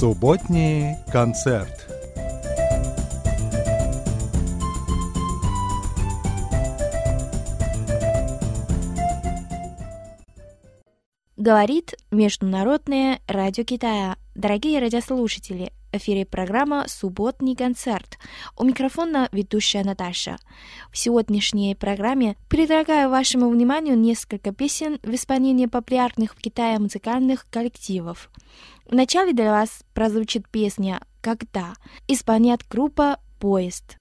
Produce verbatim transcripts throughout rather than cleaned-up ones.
Субботний концерт. Говорит Международное радио Китая. Дорогие радиослушатели, в эфире программа «Субботний концерт». У микрофона ведущая Наташа. В сегодняшней программе предлагаю вашему вниманию несколько песен в исполнении популярных в Китае музыкальных коллективов. Вначале для вас прозвучит песня «Когда». Исполняет группа «Поезд».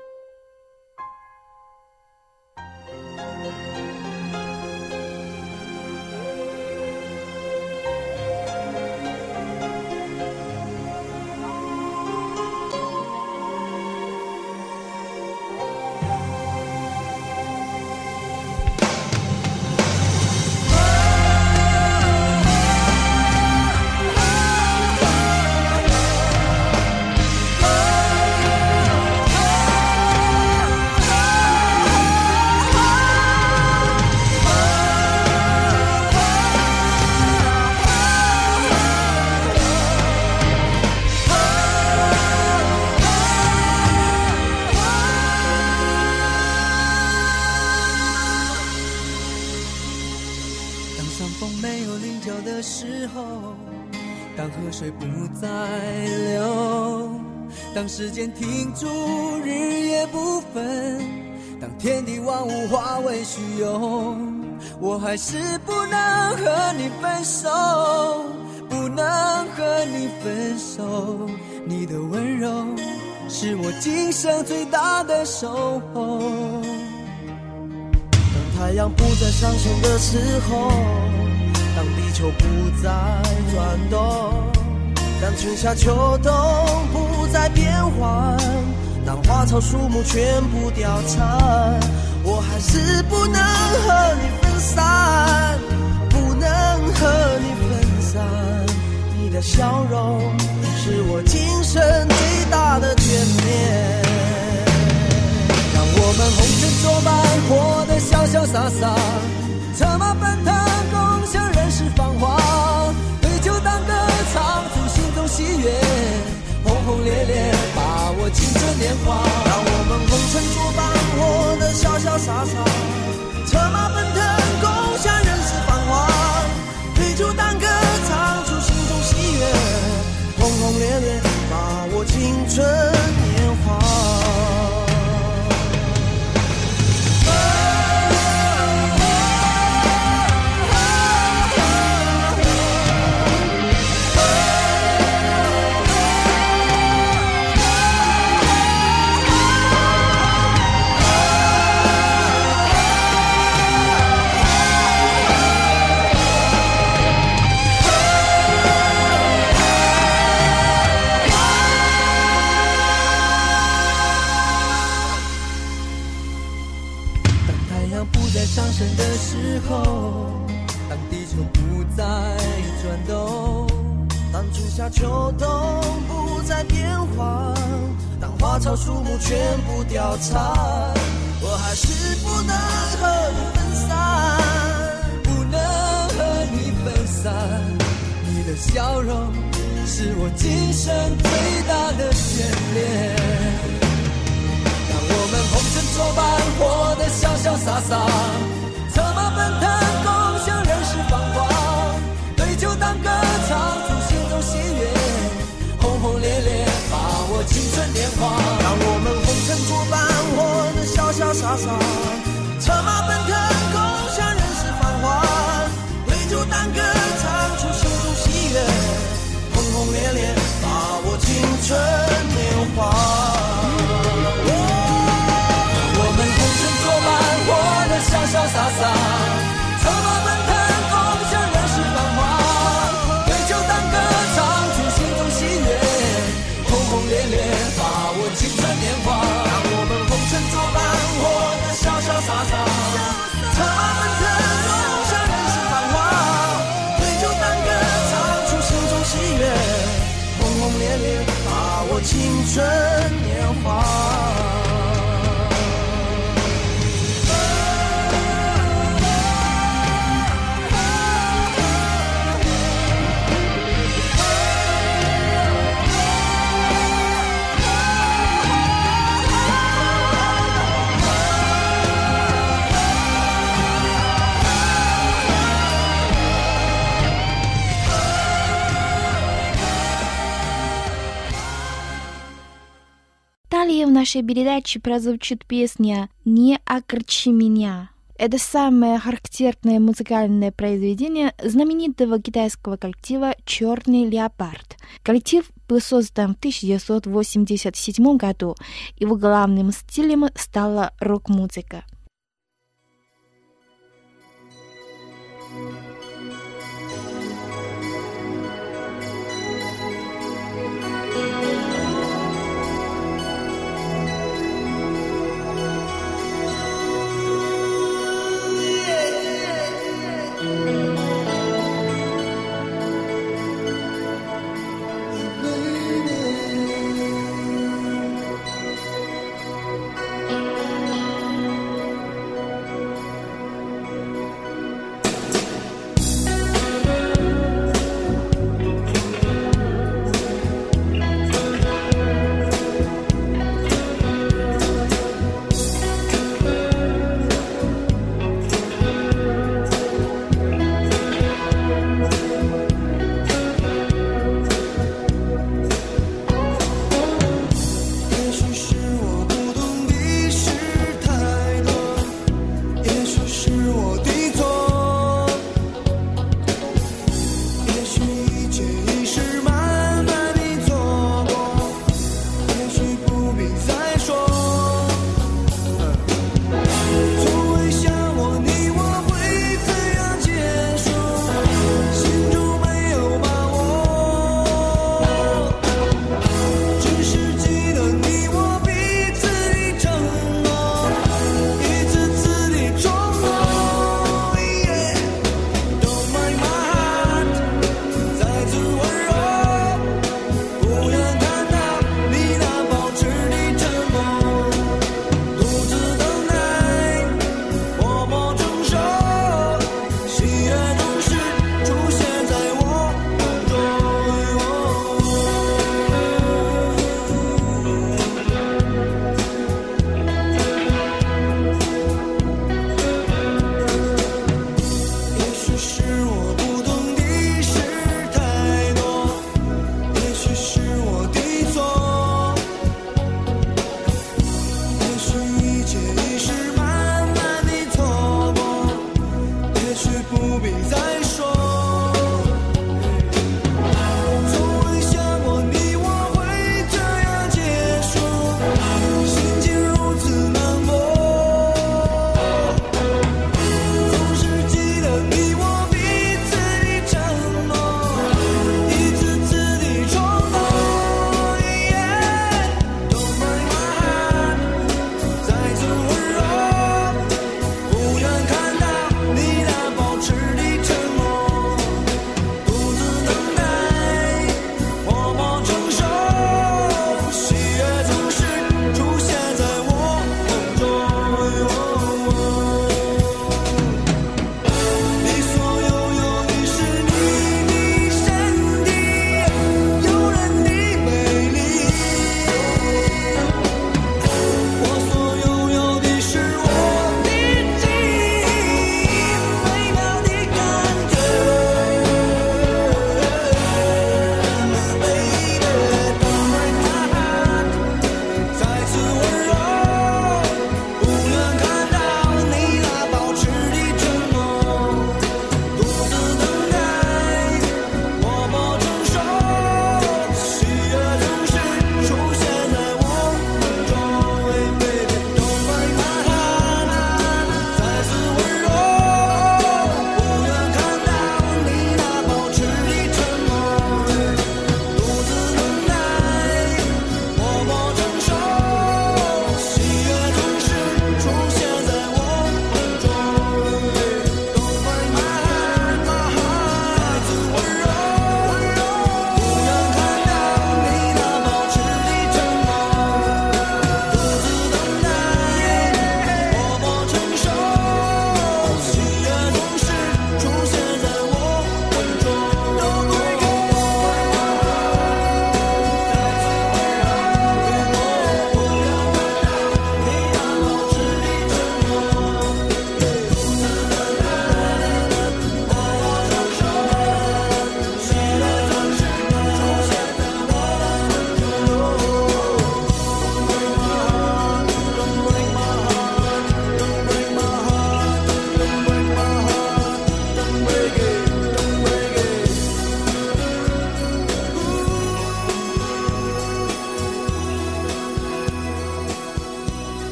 当河水不再流，当时间停住，日夜不分，当天地万物化为虚有，我还是不能和你分手，不能和你分手。你的温柔是我今生最大的守候。当太阳不再上升的时候，当地球不再转动，当春夏秋冬不再变换，当花草树木全部凋残，我还是不能和你分散，不能和你分散。你的笑容是我今生最大的眷恋。让我们红尘作伴，活得潇潇洒洒，策马奔腾，共享人世繁华，对酒当歌，唱出心中喜悦，轰轰烈烈，把握青春年华。让我们红尘作伴，活得潇潇洒洒，策马奔腾，共享人世繁华，对酒当歌，唱出心中喜悦，轰轰烈烈，把握青春年华。上升的时候，当地球不再转动，当春夏秋冬不再变换，当花草树木全部凋残，我还是不能和你分散，不能和你分散。你的笑容是我今生最大的眷恋。我们红尘作伴，活得潇潇洒洒，策马奔腾，共享人世繁华，对酒当歌，唱出心中喜悦，轰轰烈烈，把握青春年华。让我们红尘作伴，活得潇潇洒洒，策马奔腾，共享人世繁华，对酒当歌，唱出心中喜悦，轰轰烈烈，把握青春年华。潇潇洒洒，策马奔腾，共享人世繁华，对酒当歌，唱出心中喜悦，轰轰烈烈，把握青春年华。让我们红尘作伴，活得潇潇洒洒，策马奔腾，共享人世繁华，对酒当歌，唱出心中喜悦，轰轰烈烈，把握青春年华。 нашей передаче прозвучит песня «Не огорчи меня». Это самое характерное музыкальное произведение знаменитого китайского коллектива «Черный леопард». Коллектив был создан в тысяча девятьсот восемьдесят седьмом году. Его главным стилем стала рок-музыка.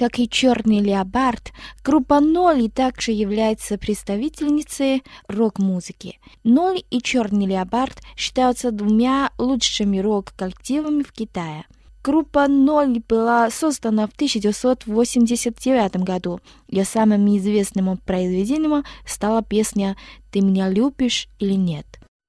Как и «Черный леопард», группа «Ноль» также является представительницей рок-музыки. «Ноль» и «Черный леопард» считаются двумя лучшими рок-коллективами в Китае. Группа «Ноль» была создана в тысяча девятьсот восемьдесят девятом году. Ее самым известным произведением стала песня «Ты меня любишь или нет?».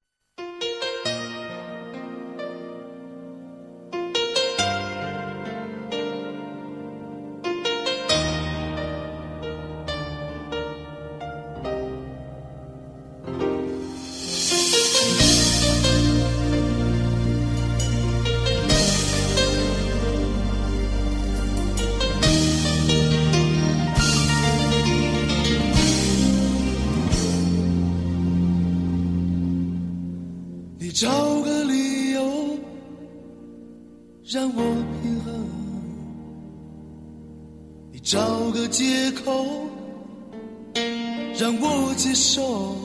找个理由让我平衡，你找个借口让我接受。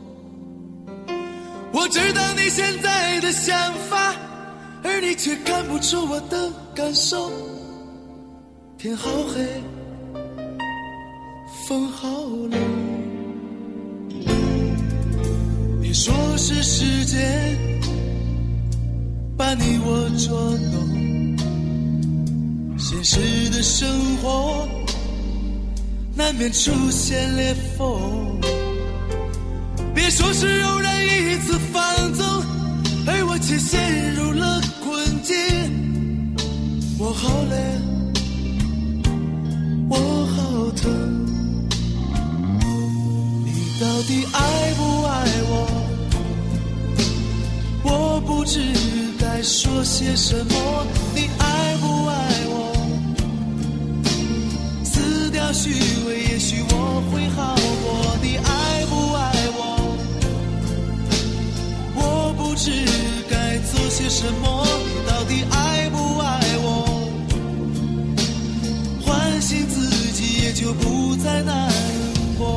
我知道你现在的想法，而你却看不出我的感受。天好黑，风好冷，你说是时间把你我捉弄，现实的生活难免出现裂缝。别说是偶然一次放纵，而我却陷入了困境。我好累，我好疼，你到底爱不爱我？我不知该说些什么。你爱不爱我？撕掉虚伪，也许我会好过。你爱不爱我？我不知该做些什么。你到底爱不爱我？唤醒自己，也就不再难过。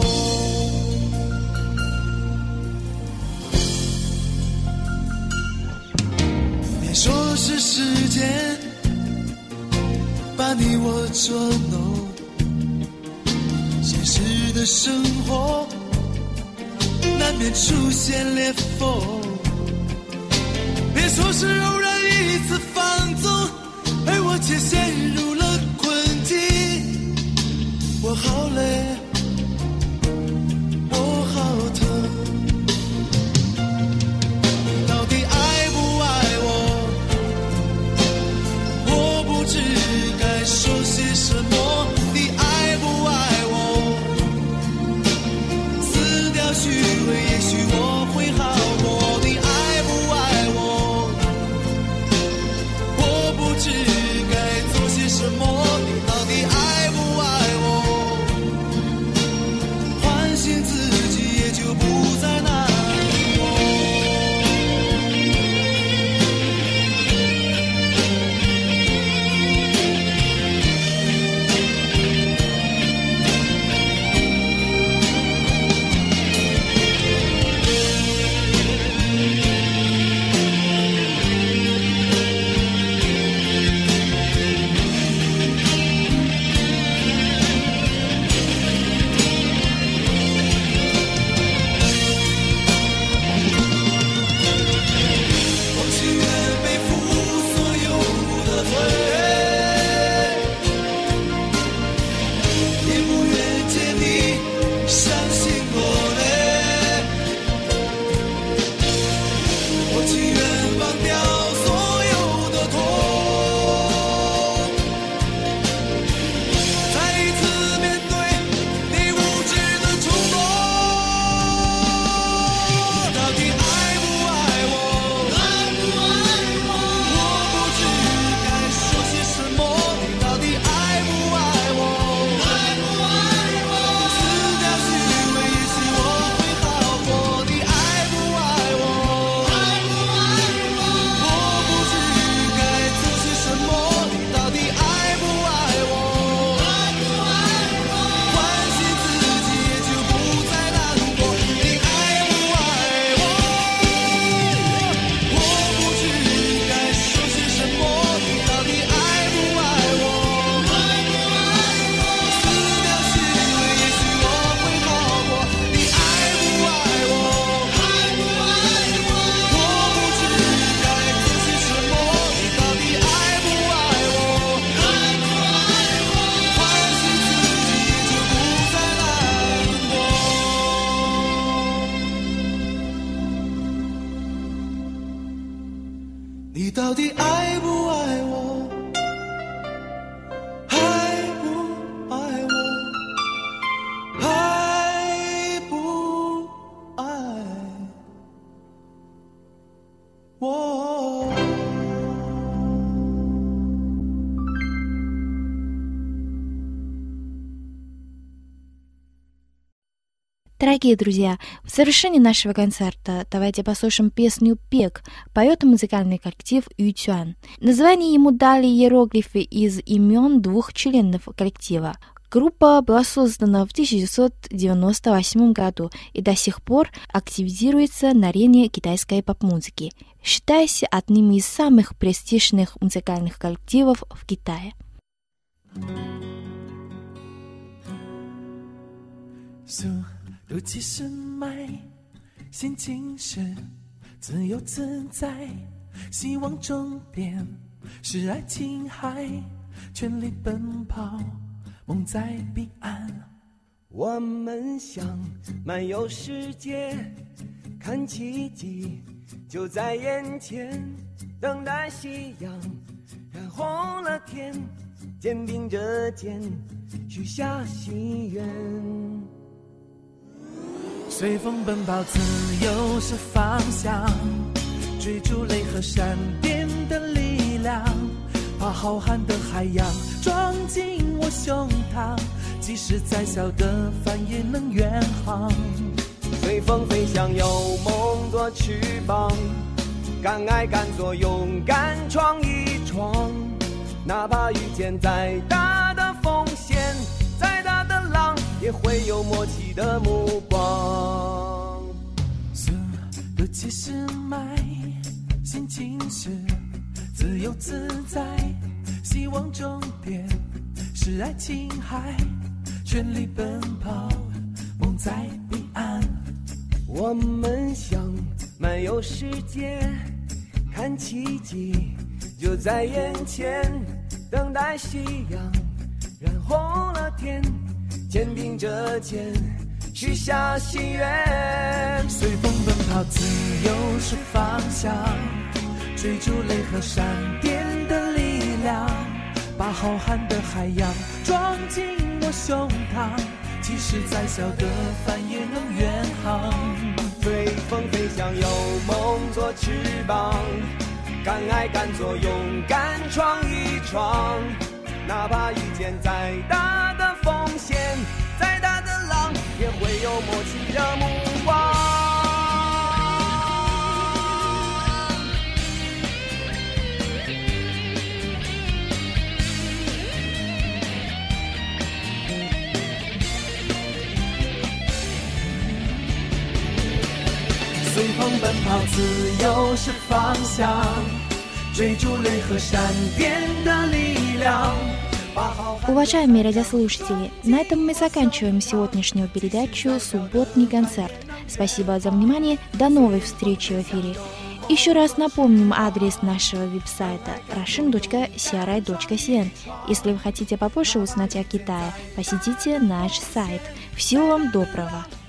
说是时间把你我捉弄，现实的生活难免出现裂缝。别说是偶然一次放纵，而我却陷入了困境。我好累，我好疼，你到底爱不爱我？不知该说些什么。你爱不爱我？撕掉虚伪，也许我会好过。你爱不爱我？我不知该做些什么。你到底爱不爱我？ 你到底爱不爱我？爱不爱我？爱不爱我？ Дорогие друзья, в завершении нашего концерта давайте послушаем песню «Пек». Поет музыкальный коллектив Ютюан. Название ему дали иероглифы из имен двух членов коллектива. Группа была создана в тысяча девятьсот девяносто восьмом году и до сих пор активизируется на арене китайской поп-музыки, считаясь одним из самых престижных музыкальных коллективов в Китае. 如其时脉，心情是自由自在，希望终点是爱琴海，全力奔跑，梦在彼岸。我们想漫游世界，看奇迹就在眼前，等待夕阳染红了天，肩并着肩，许下心愿。 随风奔跑，自由是方向，追逐雷和闪电的力量，把浩瀚的海洋装进我胸膛，即使再小的帆也能远航。随风飞翔，有梦做翅膀，敢爱敢做，勇敢闯一闯，哪怕遇见再大的风险，再大的浪。 也会有默契的目光。速度七十迈，心情是自由自在，希望终点是爱琴海，全力奔跑，梦在彼岸。我们想漫游世界，看奇迹就在眼前，等待夕阳染红了天。 肩并着肩，许下心愿。随风奔跑，自由是方向，追逐雷和闪电的力量，把浩瀚的海洋装进我胸膛，即使再小的帆也能远航。随风飞翔，有梦做翅膀，敢爱敢做，勇敢闯一闯，哪怕遇见再大的风险，再大的浪，也会有默契的目光。随风奔跑，自由是方向，追逐雷和闪电的力量。 Уважаемые радиослушатели, на этом мы заканчиваем сегодняшнюю передачу «Субботний концерт». Спасибо за внимание, до новой встречи в эфире. Еще раз напомним адрес нашего веб-сайта russian точка си ар ай точка си эн. Если вы хотите побольше узнать о Китае, посетите наш сайт. Всего вам доброго!